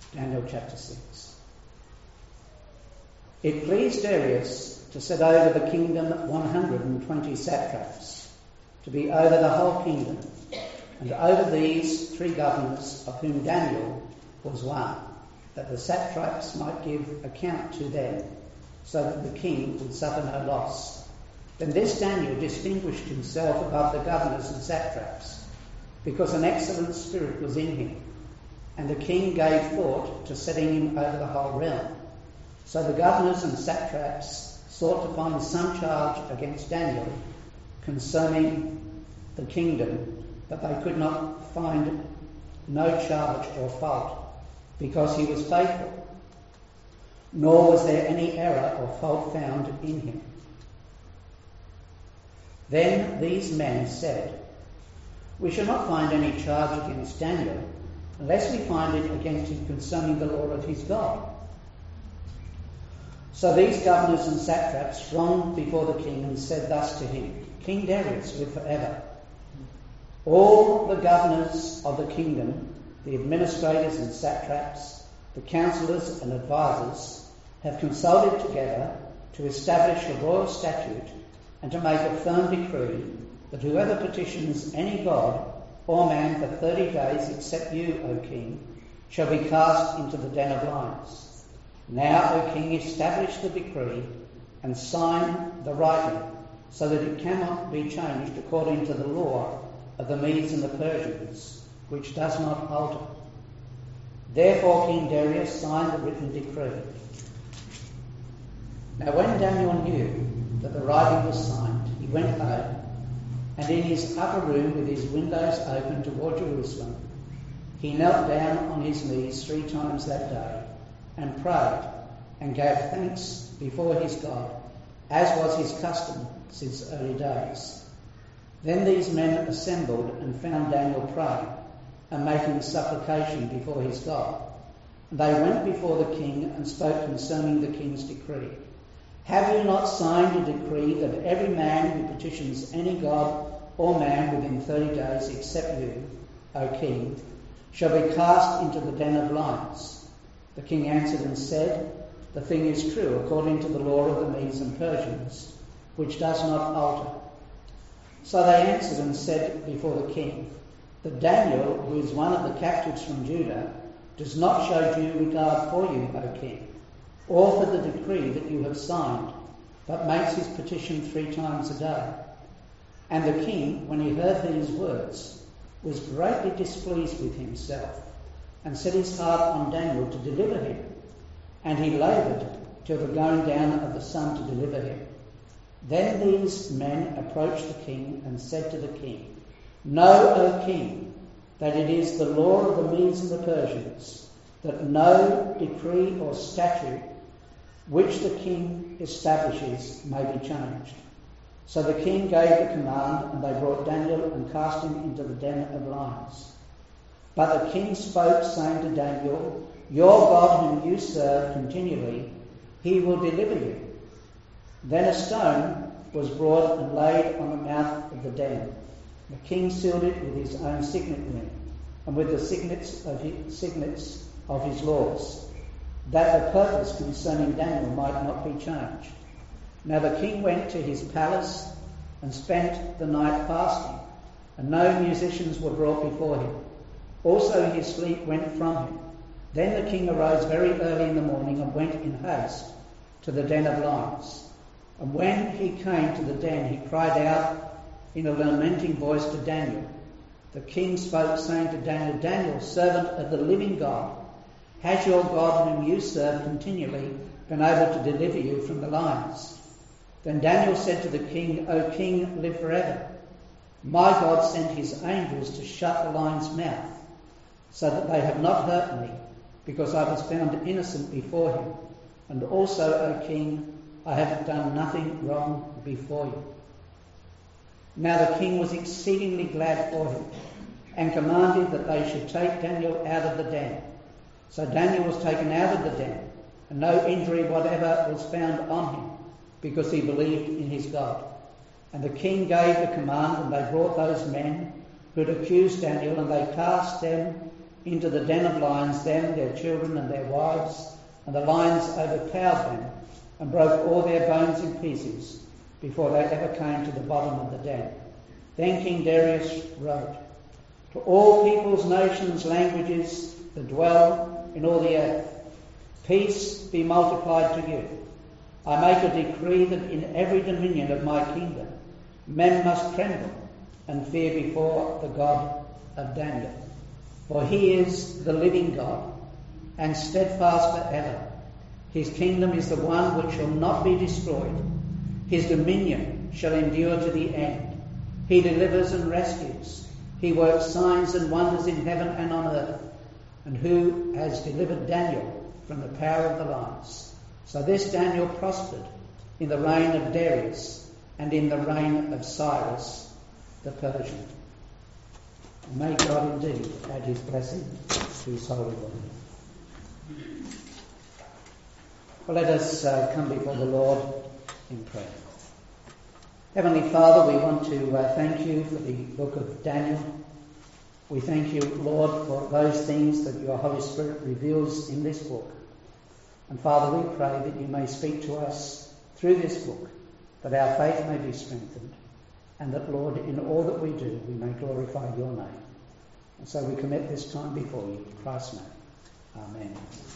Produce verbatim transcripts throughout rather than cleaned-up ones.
Daniel chapter six. It pleased Darius to set over the kingdom one hundred twenty satraps, to be over the whole kingdom, and over these three governors, of whom Daniel was one, that the satraps might give account to them, so that the king would suffer no loss. Then this Daniel distinguished himself above the governors and satraps, because an excellent spirit was in him, and the king gave thought to setting him over the whole realm. So the governors and satraps sought to find some charge against Daniel concerning the kingdom, but they could not find no charge or fault, because he was faithful, nor was there any error or fault found in him. Then these men said, "We shall not find any charge against Daniel, unless we find it against him concerning the law of his God." So these governors and satraps thronged before the king and said thus to him, "King Darius, live forever. All the governors of the kingdom, the administrators and satraps, the councillors and advisers, have consulted together to establish a royal statute and to make a firm decree that whoever petitions any god or man for thirty days except you, O king, shall be cast into the den of lions. Now, O king, establish the decree and sign the writing, so that it cannot be changed according to the law of the Medes and the Persians, which does not alter." Therefore King Darius signed the written decree. Now when Daniel knew that the writing was signed, he went home, and in his upper room with his windows open toward Jerusalem, he knelt down on his knees three times that day, and prayed, and gave thanks before his God, as was his custom since early days. Then these men assembled and found Daniel praying and making supplication before his God. And they went before the king and spoke concerning the king's decree. "Have you not signed a decree that every man who petitions any god or man within thirty days except you, O king, shall be cast into the den of lions?" The king answered and said, "The thing is true according to the law of the Medes and Persians, which does not alter." So they answered and said before the king, "That Daniel, who is one of the captives from Judah, does not show due regard for you, O king, or for the decree that you have signed, but makes his petition three times a day." And the king, when he heard these words, was greatly displeased with himself, and set his heart on Daniel to deliver him. And he laboured till the going down of the sun to deliver him. Then these men approached the king and said to the king, "Know, O king, that it is the law of the Medes and the Persians, that no decree or statute which the king establishes may be changed." So the king gave the command, and they brought Daniel and cast him into the den of lions. But the king spoke, saying to Daniel, "Your God whom you serve continually, he will deliver you." Then a stone was brought and laid on the mouth of the den. The king sealed it with his own signet ring, and with the signets of his, signets of his laws, that the purpose concerning Daniel might not be changed. Now the king went to his palace and spent the night fasting, and no musicians were brought before him. Also his sleep went from him. Then the king arose very early in the morning and went in haste to the den of lions. And when he came to the den, he cried out in a lamenting voice to Daniel. The king spoke, saying to Daniel, "Daniel, servant of the living God, has your God whom you serve continually been able to deliver you from the lions?" Then Daniel said to the king, "O king, live forever. My God sent his angels to shut the lion's mouth, so that they have not hurt me, because I was found innocent before him. And also, O king, I have done nothing wrong before you." Now the king was exceedingly glad for him, and commanded that they should take Daniel out of the den. So Daniel was taken out of the den, and no injury whatever was found on him, because he believed in his God. And the king gave the command, and they brought those men who had accused Daniel, and they cast them into the den of lions, them, their children and their wives, and the lions overpowered them and broke all their bones in pieces before they ever came to the bottom of the den. Then King Darius wrote, to all peoples, nations, languages that dwell in all the earth, peace be multiplied to you. I make a decree that in every dominion of my kingdom men must tremble and fear before the God of Daniel. For he is the living God and steadfast forever. His kingdom is the one which shall not be destroyed. His dominion shall endure to the end. He delivers and rescues. He works signs and wonders in heaven and on earth. And who has delivered Daniel from the power of the lions? So this Daniel prospered in the reign of Darius and in the reign of Cyrus the Persian. And may God indeed add his blessing to his holy word. Well, let us uh, come before the Lord in prayer. Heavenly Father, we want to uh, thank you for the book of Daniel. We thank you, Lord, for those things that your Holy Spirit reveals in this book. And Father, we pray that you may speak to us through this book, that our faith may be strengthened, and that, Lord, in all that we do, we may glorify your name. And so we commit this time before you in Christ's name. Amen.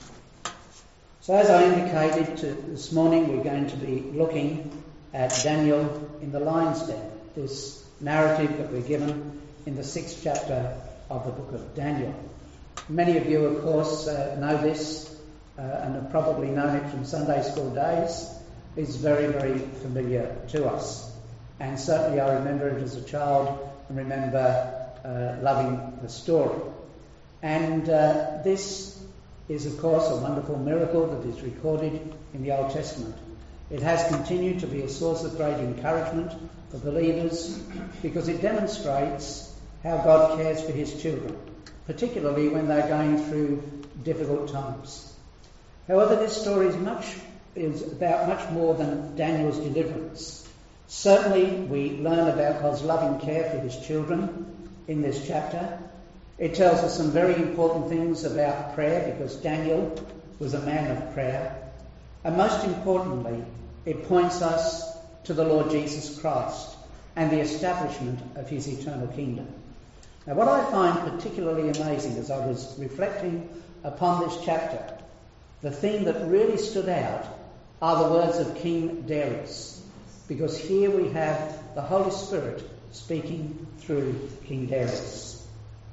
So as I indicated to, this morning, we're going to be looking at Daniel in the lion's den, this narrative that we're given in the sixth chapter of the book of Daniel. Many of you, of course, uh, know this uh, and have probably known it from Sunday school days. It's very, very familiar to us. And certainly I remember it as a child and remember uh, loving the story. And uh, this is, of course, a wonderful miracle that is recorded in the Old Testament. It has continued to be a source of great encouragement for believers because it demonstrates how God cares for his children, particularly when they're going through difficult times. However, this story is much is about much more than Daniel's deliverance. Certainly, we learn about God's loving care for his children in this chapter. It tells us some very important things about prayer because Daniel was a man of prayer. And most importantly, it points us to the Lord Jesus Christ and the establishment of his eternal kingdom. Now, what I find particularly amazing as I was reflecting upon this chapter, the thing that really stood out are the words of King Darius, because here we have the Holy Spirit speaking through King Darius.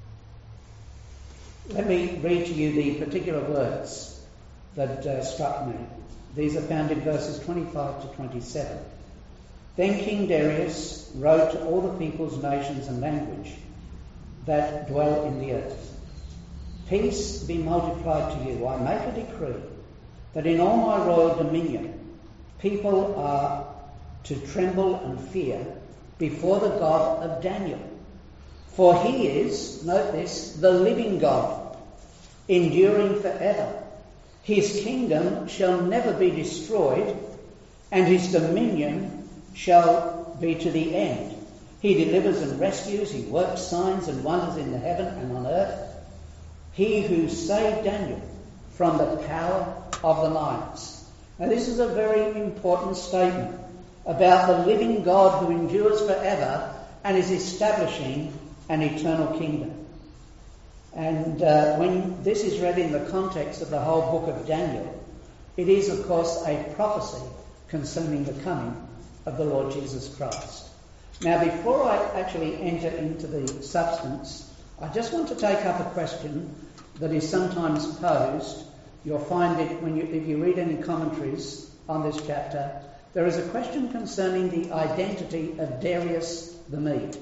Let me read to you the particular words that uh, struck me. These are found in verses twenty-five to twenty-seven. Then King Darius wrote to all the peoples, nations and language that dwell in the earth. Peace be multiplied to you. I make a decree that in all my royal dominion people are to tremble and fear before the God of Daniel. For he is, note this, the living God, enduring forever. His kingdom shall never be destroyed, and his dominion shall be to the end. He delivers and rescues, he works signs and wonders in the heaven and on earth. He who saved Daniel from the power of the lions. Now this is a very important statement about the living God who endures forever and is establishing an eternal kingdom. And uh, when this is read in the context of the whole book of Daniel, it is, of course, a prophecy concerning the coming of the Lord Jesus Christ. Now, before I actually enter into the substance, I just want to take up a question that is sometimes posed. You'll find it when you, if you read any commentaries on this chapter. There is a question concerning the identity of Darius the Mede.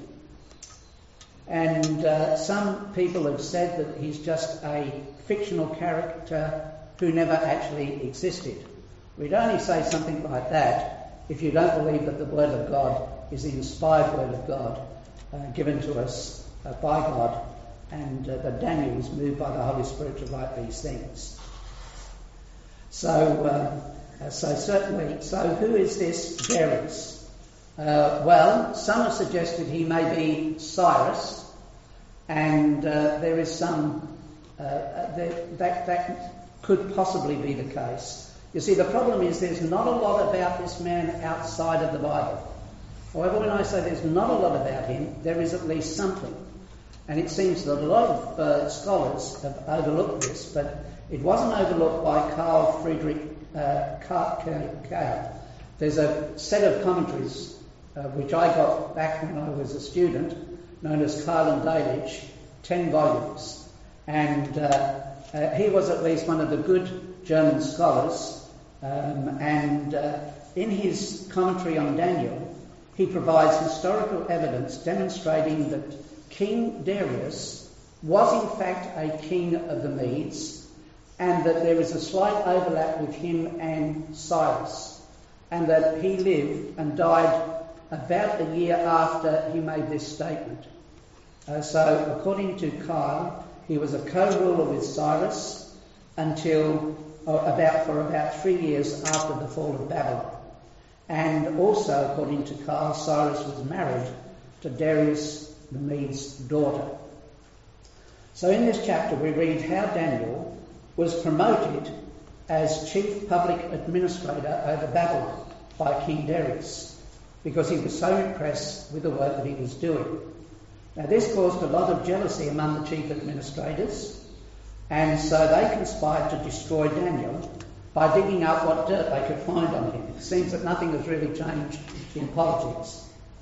And uh, some people have said that he's just a fictional character who never actually existed. We'd only say something like that if you don't believe that the Word of God is the inspired Word of God uh, given to us uh, by God, and uh, that Daniel was moved by the Holy Spirit to write these things. So, uh, so certainly, so who is this Darius? Uh, well, some have suggested he may be Cyrus, and uh, there is some uh, that, that, that could possibly be the case. You see, the problem is there's not a lot about this man outside of the Bible. However, when I say there's not a lot about him, there is at least something. And it seems that a lot of uh, scholars have overlooked this, but it wasn't overlooked by Carl Friedrich uh, Keil. There's a set of commentaries uh, which I got back when I was a student, known as Keil and Delitzsch, ten volumes. And uh, uh, he was at least one of the good German scholars, um, and uh, in his commentary on Daniel, he provides historical evidence demonstrating that King Darius was in fact a king of the Medes, and that there is a slight overlap with him and Cyrus, and that he lived and died about a year after he made this statement. Uh, so, according to Keil, he was a co-ruler with Cyrus until uh, about for about three years after the fall of Babylon. And also, according to Keil, Cyrus was married to Darius the Mede's daughter. So in this chapter we read how Daniel was promoted as chief public administrator over Babylon by King Darius, because he was so impressed with the work that he was doing. Now this caused a lot of jealousy among the chief administrators, and so they conspired to destroy Daniel by digging up what dirt they could find on him. It seems that nothing has really changed in politics.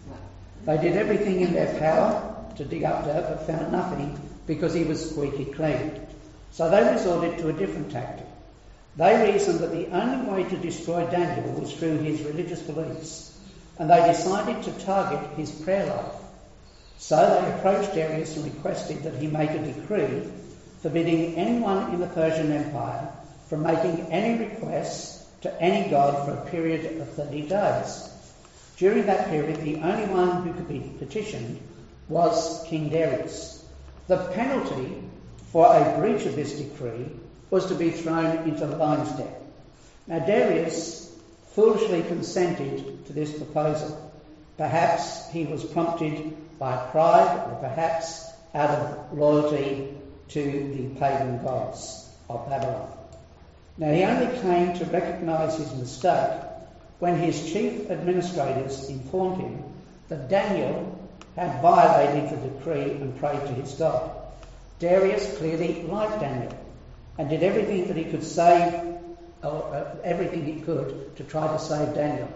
They did everything in their power to dig up dirt, but found nothing because he was squeaky clean. So they resorted to a different tactic. They reasoned that the only way to destroy Daniel was through his religious beliefs, and they decided to target his prayer life. So they approached Darius and requested that he make a decree forbidding anyone in the Persian Empire from making any requests to any god for a period of thirty days. During that period, the only one who could be petitioned was King Darius. The penalty for a breach of this decree was to be thrown into the lion's den. Now Darius foolishly consented to this proposal. Perhaps he was prompted by pride, or perhaps out of loyalty to the pagan gods of Babylon. Now he only came to recognise his mistake when his chief administrators informed him that Daniel had violated the decree and prayed to his God. Darius clearly liked Daniel and did everything that he could save, or uh, everything he could to try to save Daniel.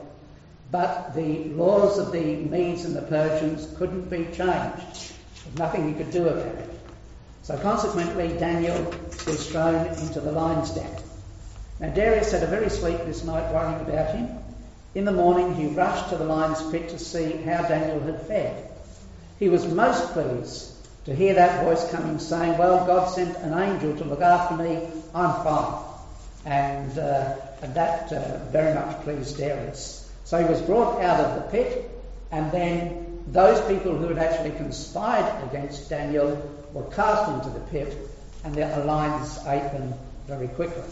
But the laws of the Medes and the Persians couldn't be changed. There's nothing he could do about it. So consequently, Daniel was thrown into the lion's den. Now Darius had a very sleepless night worrying about him. In the morning he rushed to the lion's pit to see how Daniel had fared. He was most pleased to hear that voice coming saying, well, God sent an angel to look after me, I'm fine. And, uh, and that uh, very much pleased Darius. So he was brought out of the pit, and then those people who had actually conspired against Daniel were cast into the pit, and the lions ate them very quickly.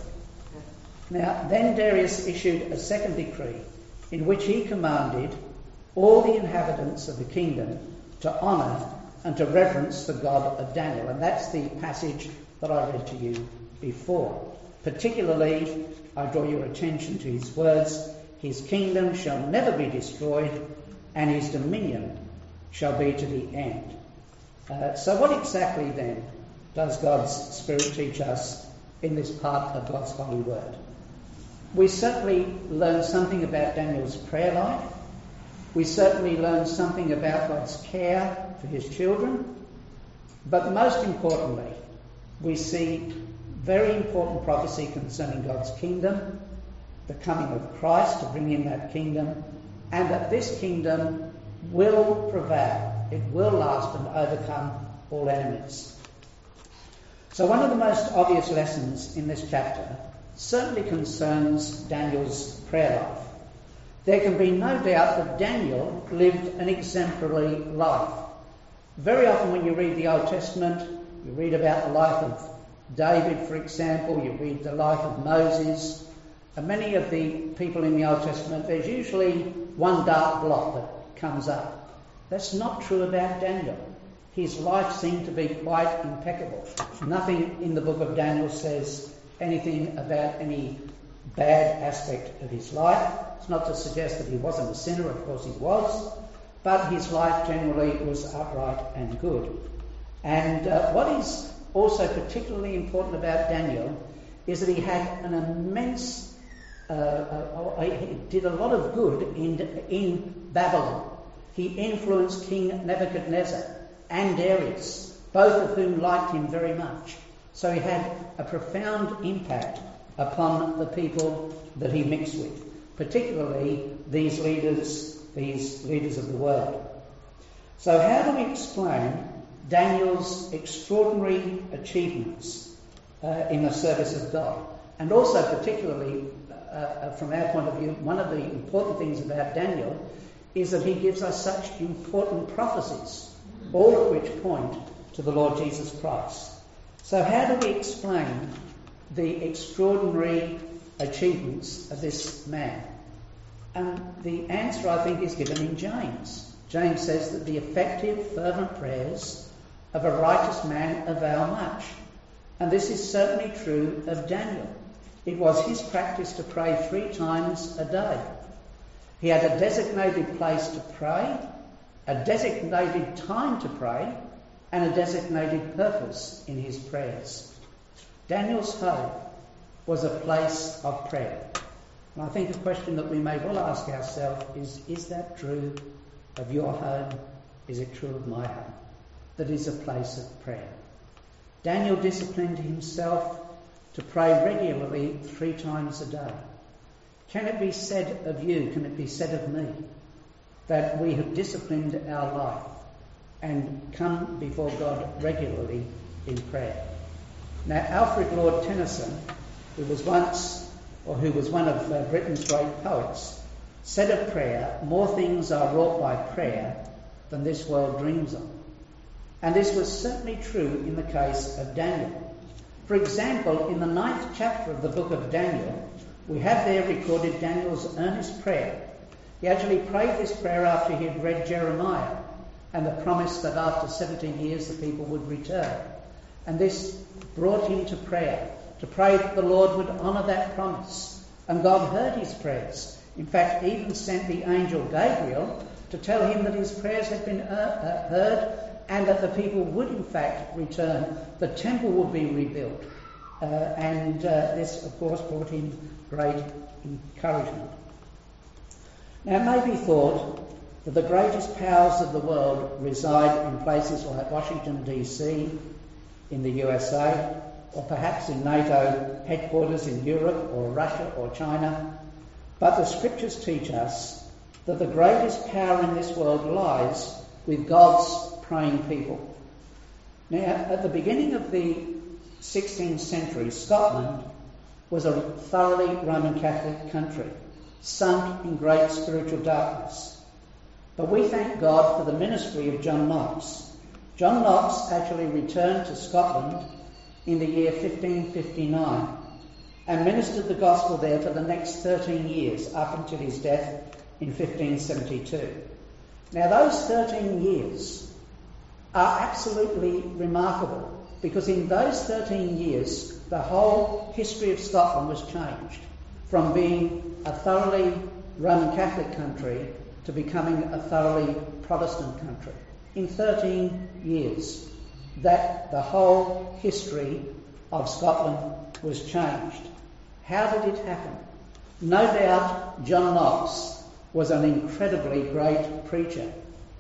Now, then Darius issued a second decree in which he commanded all the inhabitants of the kingdom to honour and to reverence the God of Daniel. And that's the passage that I read to you before. Particularly, I draw your attention to his words, his kingdom shall never be destroyed, and his dominion shall be to the end. Uh, so what exactly then does God's Spirit teach us in this part of God's holy word? We certainly learn something about Daniel's prayer life. We certainly learn something about God's care for his children. But most importantly, we see very important prophecy concerning God's kingdom, the coming of Christ to bring in that kingdom, and that this kingdom will prevail. It will last and overcome all enemies. So one of the most obvious lessons in this chapter certainly concerns Daniel's prayer life. There can be no doubt that Daniel lived an exemplary life. Very often when you read the Old Testament, you read about the life of David, for example, you read the life of Moses, and many of the people in the Old Testament, there's usually one dark blot that comes up. That's not true about Daniel. his life seemed to be quite impeccable. Nothing in the book of Daniel says anything about any bad aspect of his life. It's not to suggest that he wasn't a sinner, of course he was, but his life generally was upright and good. And uh, what is also particularly important about Daniel is that he had an immense, uh, uh, he did a lot of good in, in Babylon. He influenced King Nebuchadnezzar and Darius, both of whom liked him very much. So he had a profound impact upon the people that he mixed with, particularly these leaders, these leaders of the world. So how do we explain Daniel's extraordinary achievements uh, in the service of God? And also particularly, uh, from our point of view, one of the important things about Daniel is that he gives us such important prophecies, all of which point to the Lord Jesus Christ. So how do we explain the extraordinary achievements of this man? And the answer, I think, is given in James. James says that the effective, fervent prayers of a righteous man avail much. And this is certainly true of Daniel. It was his practice to pray three times a day. He had a designated place to pray, a designated time to pray, and a designated purpose in his prayers. Daniel's home was a place of prayer. And I think a question that we may well ask ourselves is, is that true of your home? Is it true of my home? That is a place of prayer. Daniel disciplined himself to pray regularly three times a day. Can it be said of you, can it be said of me, that we have disciplined our life and come before God regularly in prayer? Now, Alfred Lord Tennyson, who was once, or who was one of uh, Britain's great poets, said of prayer, "More things are wrought by prayer than this world dreams of." And this was certainly true in the case of Daniel. For example, in the ninth chapter of the book of Daniel, we have there recorded Daniel's earnest prayer. He actually prayed this prayer after he had read Jeremiah and the promise that after seventeen years the people would return. And this brought him to prayer, to pray that the Lord would honour that promise. And God heard his prayers. In fact, even sent the angel Gabriel to tell him that his prayers had been uh, uh, heard and that the people would in fact return. The temple would be rebuilt. Uh, and uh, this, of course, brought him great encouragement. Now, it may be thought that the greatest powers of the world reside in places like Washington, D C, in the U S A, or perhaps in NATO headquarters in Europe or Russia or China. But the scriptures teach us that the greatest power in this world lies with God's praying people. Now, at the beginning of the sixteenth century, Scotland was a thoroughly Roman Catholic country, sunk in great spiritual darkness. But we thank God for the ministry of John Knox. John Knox actually returned to Scotland in the year fifteen fifty-nine and ministered the gospel there for the next thirteen years, up until his death in fifteen seventy-two. Now, those thirteen years are absolutely remarkable, because in those thirteen years, the whole history of Scotland was changed from being a thoroughly Roman Catholic country to becoming a thoroughly Protestant country. In thirteen years, that the whole history of Scotland was changed. How did it happen? No doubt John Knox was an incredibly great preacher.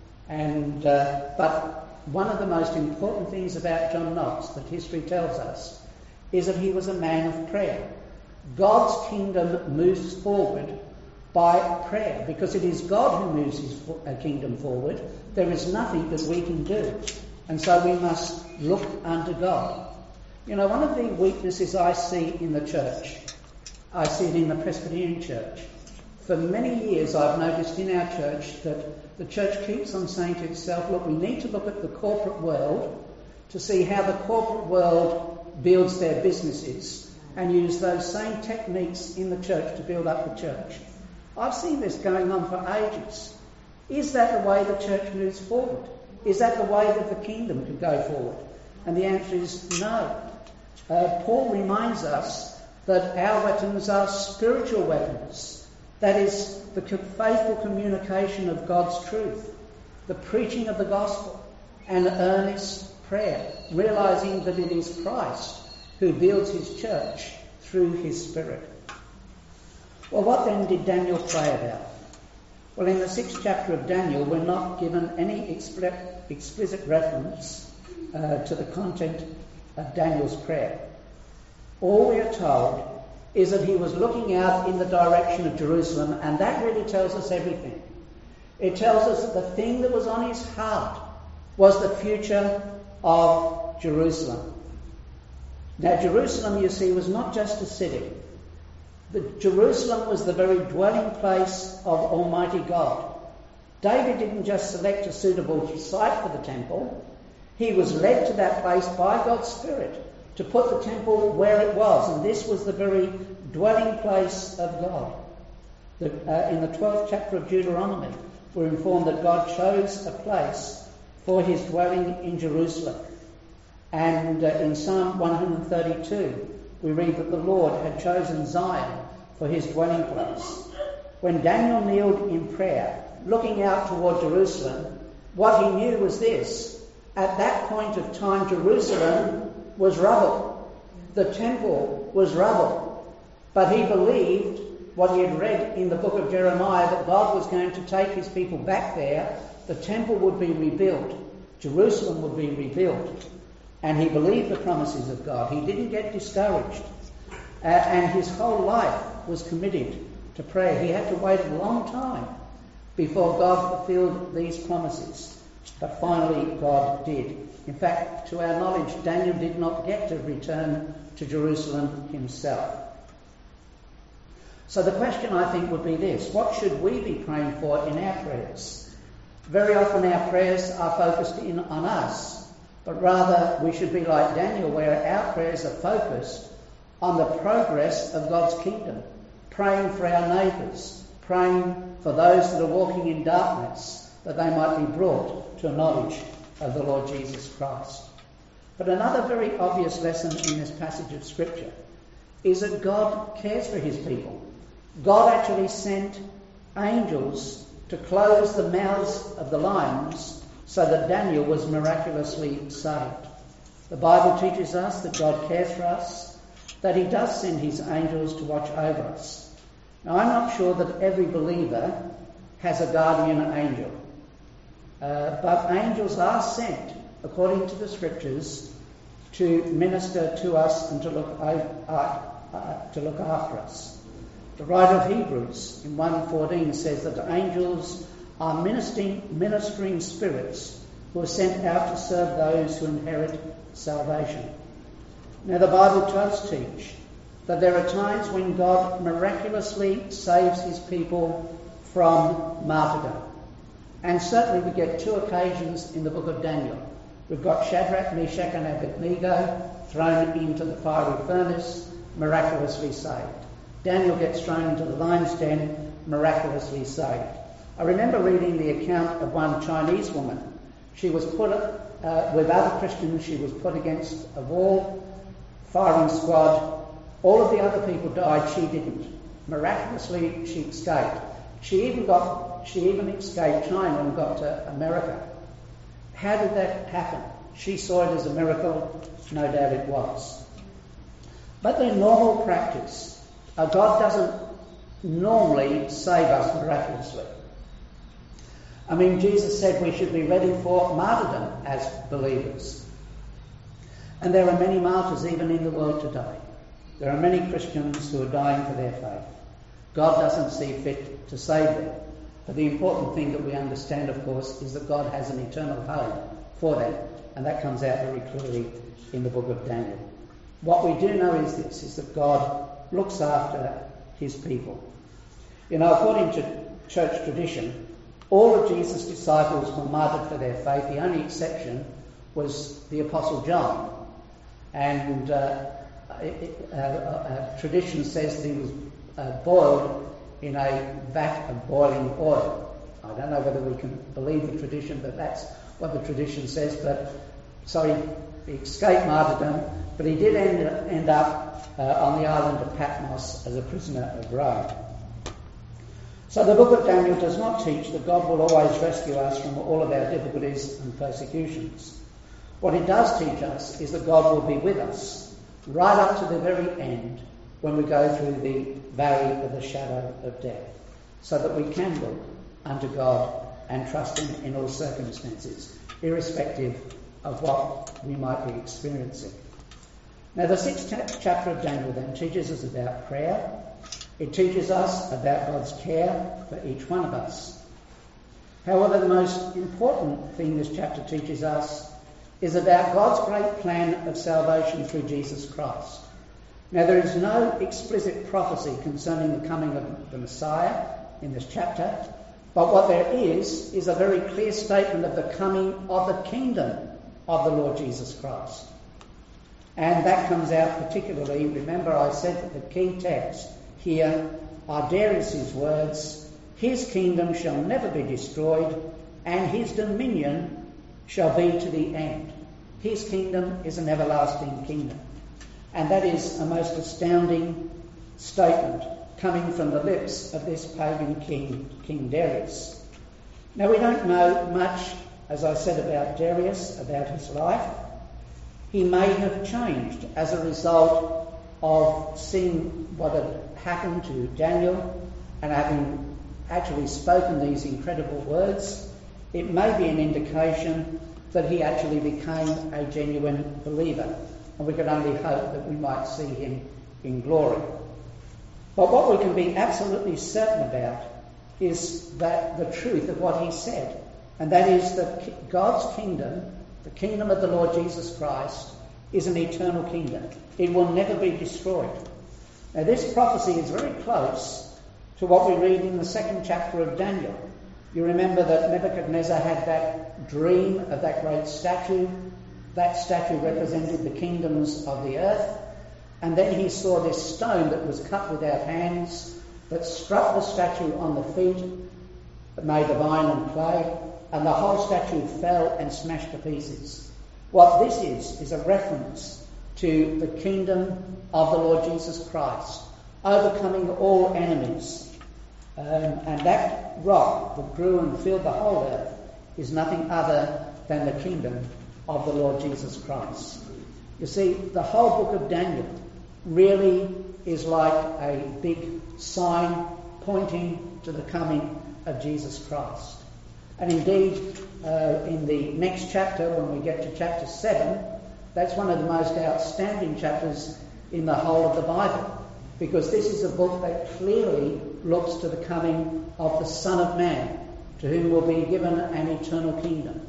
And uh, but one of the most important things about John Knox that history tells us is that he was a man of prayer. God's kingdom moves forward by prayer, because it is God who moves his kingdom forward. There is nothing that we can do. And so we must look unto God. You know, one of the weaknesses I see in the church, I see it in the Presbyterian church. For many years I've noticed in our church that the church keeps on saying to itself, look, we need to look at the corporate world to see how the corporate world builds their businesses and use those same techniques in the church to build up the church. I've seen this going on for ages. Is that the way the church moves forward? Is that the way that the kingdom could go forward? And the answer is no. Uh, Paul reminds us that our weapons are spiritual weapons. That is, the faithful communication of God's truth, the preaching of the gospel, and earnest prayer, realising that it is Christ who builds his church through his Spirit. Well, what then did Daniel pray about? Well, in the sixth chapter of Daniel, we're not given any explicit reference uh, to the content of Daniel's prayer. All we are told is that he was looking out in the direction of Jerusalem, and that really tells us everything. It tells us that the thing that was on his heart was the future of Jerusalem. Now, Jerusalem, you see, was not just a city. The Jerusalem was the very dwelling place of Almighty God. David didn't just select a suitable site for the temple. He was led to that place by God's Spirit to put the temple where it was, and this was the very dwelling place of God. The, uh, in the twelfth chapter of Deuteronomy, we're informed that God chose a place for his dwelling in Jerusalem. And uh, in Psalm one thirty-two, we read that the Lord had chosen Zion for his dwelling place. When Daniel kneeled in prayer, looking out toward Jerusalem, what he knew was this: at that point of time, Jerusalem was rubble. The temple was rubble. But he believed what he had read in the book of Jeremiah, that God was going to take his people back there. The temple would be rebuilt. Jerusalem would be rebuilt. And he believed the promises of God. He didn't get discouraged. Uh, and his whole life was committed to prayer. He had to wait a long time before God fulfilled these promises. But finally God did. In fact, to our knowledge, Daniel did not get to return to Jerusalem himself. So the question, I think, would be this: what should we be praying for in our prayers? Very often our prayers are focused in on us, but rather we should be like Daniel, where our prayers are focused on the progress of God's kingdom, praying for our neighbours, praying for those that are walking in darkness, that they might be brought to a knowledge of the Lord Jesus Christ. But another very obvious lesson in this passage of Scripture is that God cares for his people. God actually sent angels to close the mouths of the lions so that Daniel was miraculously saved. The Bible teaches us that God cares for us, that he does send his angels to watch over us. Now, I'm not sure that every believer has a guardian angel. Uh, but angels are sent, according to the Scriptures, to minister to us and to look, uh, uh, to look after us. The writer of Hebrews in one fourteen says that the angels are ministering, ministering spirits who are sent out to serve those who inherit salvation. Now, the Bible does teach that there are times when God miraculously saves his people from martyrdom. And certainly we get two occasions in the book of Daniel. We've got Shadrach, Meshach and Abednego thrown into the fiery furnace, miraculously saved. Daniel gets thrown into the lion's den, miraculously saved. I remember reading the account of one Chinese woman. She was put uh, with other Christians, she was put against a wall, firing squad. All of the other people died, she didn't. Miraculously, she escaped. She even got She even escaped China and got to America. How did that happen? She saw it as a miracle. No doubt it was. But their normal practice. Uh, God doesn't normally save us miraculously. I mean, Jesus said we should be ready for martyrdom as believers. And there are many martyrs even in the world today. There are many Christians who are dying for their faith. God doesn't see fit to save them. But the important thing that we understand, of course, is that God has an eternal home for them, and that comes out very clearly in the book of Daniel. What we do know is this, is that God looks after his people. You know, according to church tradition, all of Jesus' disciples were martyred for their faith. The only exception was the Apostle John. And uh, it, uh, uh, tradition says that he was uh, boiled in a vat of boiling oil. I don't know whether we can believe the tradition, but that's what the tradition says, but sorry, he escaped martyrdom, but he did end, end up uh, on the island of Patmos as a prisoner of Rome. So the book of Daniel does not teach that God will always rescue us from all of our difficulties and persecutions. What it does teach us is that God will be with us right up to the very end when we go through the valley of the shadow of death, so that we can look unto God and trust Him in all circumstances, irrespective of what we might be experiencing. Now, the sixth chapter of Daniel then teaches us about prayer. It teaches us about God's care for each one of us. However, the most important thing this chapter teaches us is about God's great plan of salvation through Jesus Christ. Now, there is no explicit prophecy concerning the coming of the Messiah in this chapter, but what there is, is a very clear statement of the coming of the kingdom of the Lord Jesus Christ. And that comes out particularly, remember I said that the key text here are Darius' words, "His kingdom shall never be destroyed, and his dominion shall be to the end." His kingdom is an everlasting kingdom. And that is a most astounding statement coming from the lips of this pagan king, King Darius. Now, we don't know much, as I said, about Darius, about his life. He may have changed as a result of seeing what had happened to Daniel and having actually spoken these incredible words. It may be an indication that he actually became a genuine believer, and we can only hope that we might see him in glory. But what we can be absolutely certain about is that the truth of what he said, and that is that God's kingdom, the kingdom of the Lord Jesus Christ, is an eternal kingdom. It will never be destroyed. Now, this prophecy is very close to what we read in the second chapter of Daniel. You remember that Nebuchadnezzar had that dream of that great statue. That statue represented the kingdoms of the earth. And then he saw this stone that was cut without hands, that struck the statue on the feet, made of iron and clay, and the whole statue fell and smashed to pieces. What this is, is a reference to the kingdom of the Lord Jesus Christ, overcoming all enemies. Um, and that rock that grew and filled the whole earth is nothing other than the kingdom of the Lord Jesus Christ. You see, the whole book of Daniel really is like a big sign pointing to the coming of Jesus Christ. And indeed, uh, in the next chapter, when we get to chapter seven, that's one of the most outstanding chapters in the whole of the Bible, because this is a book that clearly looks to the coming of the Son of Man, to whom will be given an eternal kingdom.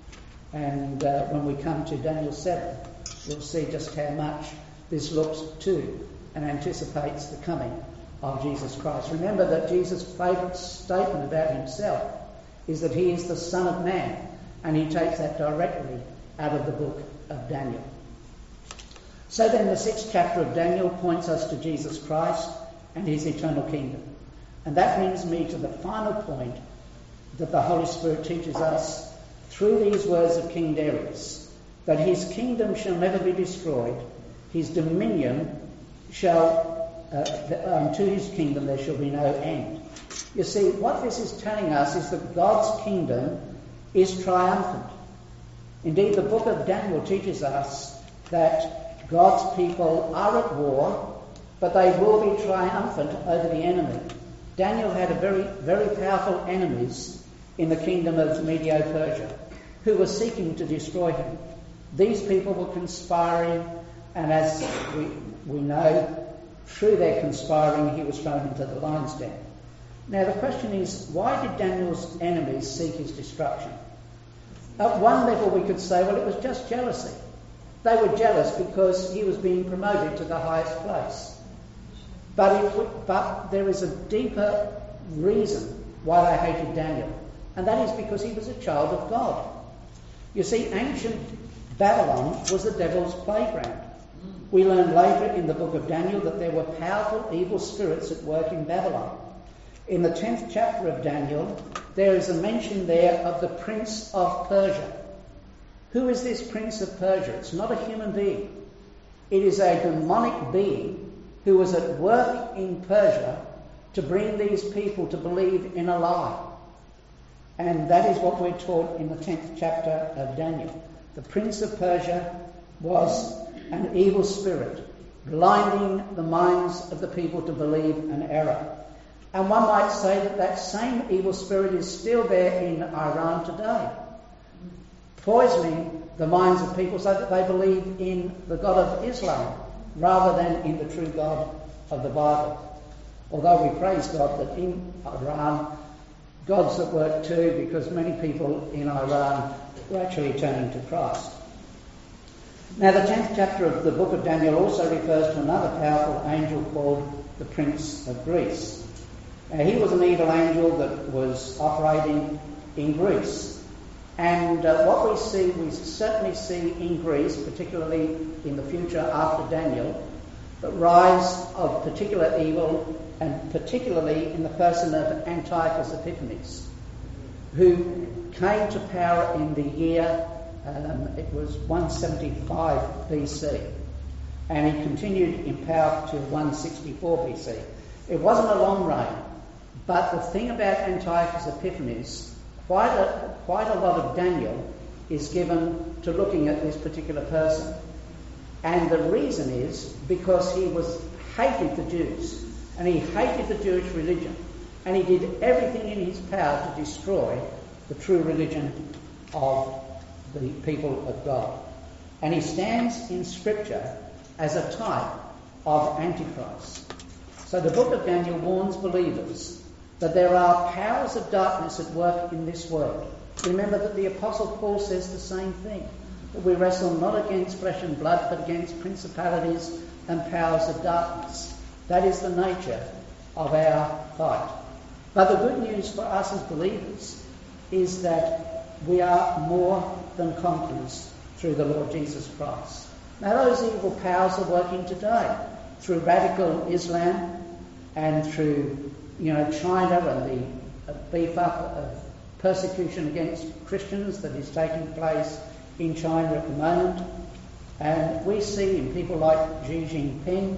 And uh, when we come to Daniel seven, we'll see just how much this looks to and anticipates the coming of Jesus Christ. Remember that Jesus' favourite statement about himself is that he is the Son of Man, and he takes that directly out of the book of Daniel. So then the sixth chapter of Daniel points us to Jesus Christ and his eternal kingdom. And that brings me to the final point that the Holy Spirit teaches us through these words of King Darius, that his kingdom shall never be destroyed, his dominion shall, uh, the, um, to his kingdom there shall be no end. You see, what this is telling us is that God's kingdom is triumphant. Indeed, the book of Daniel teaches us that God's people are at war, but they will be triumphant over the enemy. Daniel had a very, very powerful enemies in the kingdom of Medo-Persia who were seeking to destroy him. These people were conspiring, and as we, we know, through their conspiring, he was thrown into the lion's den. Now the question is, why did Daniel's enemies seek his destruction? At one level we could say, well, it was just jealousy. They were jealous because he was being promoted to the highest place. But, it, but there is a deeper reason why they hated Daniel, and that is because he was a child of God. You see, ancient Babylon was the devil's playground. We learn later in the book of Daniel that there were powerful evil spirits at work in Babylon. In the tenth chapter of Daniel, there is a mention there of the prince of Persia. Who is this prince of Persia? It's not a human being. It is a demonic being who was at work in Persia to bring these people to believe in a lie. And that is what we're taught in the tenth chapter of Daniel. The prince of Persia was an evil spirit, blinding the minds of the people to believe an error. And one might say that that same evil spirit is still there in Iran today, poisoning the minds of people so that they believe in the God of Islam rather than in the true God of the Bible. Although we praise God that in Iran, God's at work too, because many people in Iran were actually turning to Christ. Now, the tenth chapter of the book of Daniel also refers to another powerful angel called the Prince of Greece. Now, he was an evil angel that was operating in Greece. And uh, what we see, we certainly see in Greece, particularly in the future after Daniel, the rise of particular evil, and particularly in the person of Antiochus Epiphanes, who came to power in the year, um, it was one seventy-five B C, and he continued in power to one sixty-four B C. It wasn't a long reign, but the thing about Antiochus Epiphanes, quite a, quite a lot of Daniel is given to looking at this particular person. And the reason is because he was hated the Jews, and he hated the Jewish religion, and he did everything in his power to destroy the true religion of the people of God. And he stands in Scripture as a type of Antichrist. So the book of Daniel warns believers that there are powers of darkness at work in this world. Remember that the Apostle Paul says the same thing, that we wrestle not against flesh and blood, but against principalities and powers of darkness. That is the nature of our fight. But the good news for us as believers is that we are more than conquerors through the Lord Jesus Christ. Now, those evil powers are working today through radical Islam and through, you know, China and the beef up of persecution against Christians that is taking place in China at the moment. And we see in people like Xi Jinping,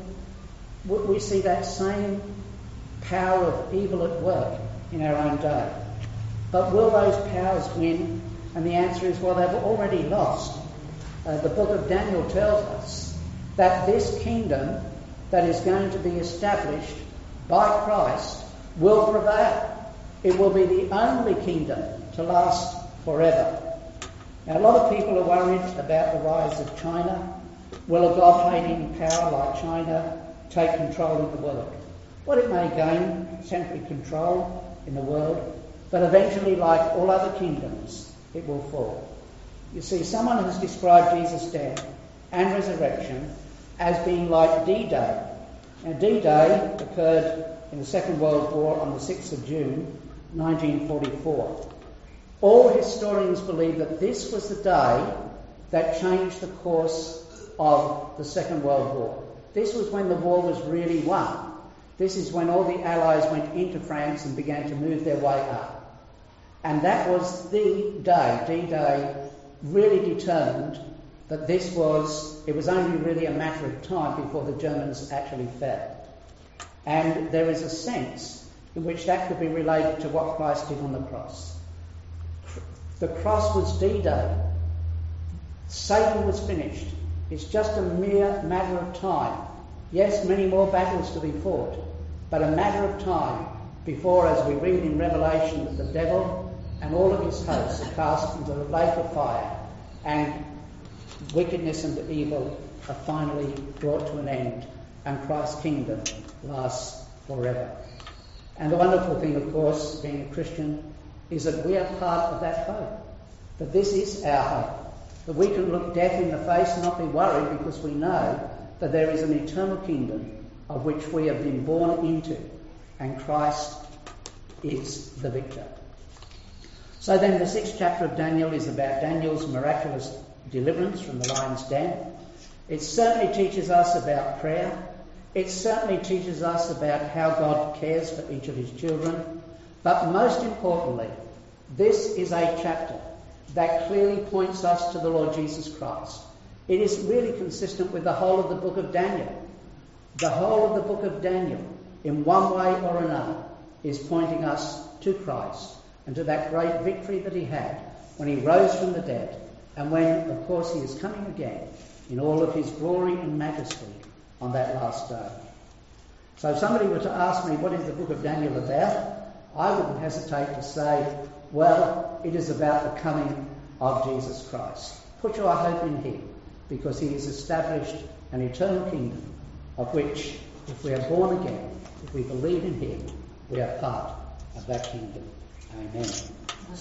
we see that same power of evil at work in our own day. But will those powers win? And the answer is, well, they've already lost. Uh, the book of Daniel tells us that this kingdom that is going to be established by Christ will prevail. It will be the only kingdom to last forever. Now, a lot of people are worried about the rise of China. Will a God-hating power like China take control of the world? Well, it may gain temporary control in the world, but eventually, like all other kingdoms, it will fall. You see, someone has described Jesus' death and resurrection as being like D-Day. Now, D-Day occurred in the Second World War on the sixth of June, nineteen forty-four. All historians believe that this was the day that changed the course of the Second World War. This was when the war was really won. This is when all the Allies went into France and began to move their way up. And that was the day, D-Day, really determined that this was, it was only really a matter of time before the Germans actually fell. And there is a sense in which that could be related to what Christ did on the cross. The cross was D-Day. Satan was finished. It's just a mere matter of time. Yes, many more battles to be fought, but a matter of time before, as we read in Revelation, that the devil and all of his hosts are cast into the lake of fire, and wickedness and evil are finally brought to an end, and Christ's kingdom lasts forever. And the wonderful thing, of course, being a Christian, is that we are part of that hope. That this is our hope. That we can look death in the face and not be worried, because we know that there is an eternal kingdom of which we have been born into, and Christ is the victor. So then the sixth chapter of Daniel is about Daniel's miraculous deliverance from the lion's den. It certainly teaches us about prayer. It certainly teaches us about how God cares for each of his children. But most importantly, this is a chapter that clearly points us to the Lord Jesus Christ. It is really consistent with the whole of the book of Daniel. The whole of the book of Daniel, in one way or another, is pointing us to Christ and to that great victory that he had when he rose from the dead, and when, of course, he is coming again in all of his glory and majesty on that last day. So if somebody were to ask me, what is the book of Daniel about? I wouldn't hesitate to say, well, it is about the coming of Jesus Christ. Put your hope in him, because he has established an eternal kingdom, of which, if we are born again, if we believe in him, we are part of that kingdom. Amen.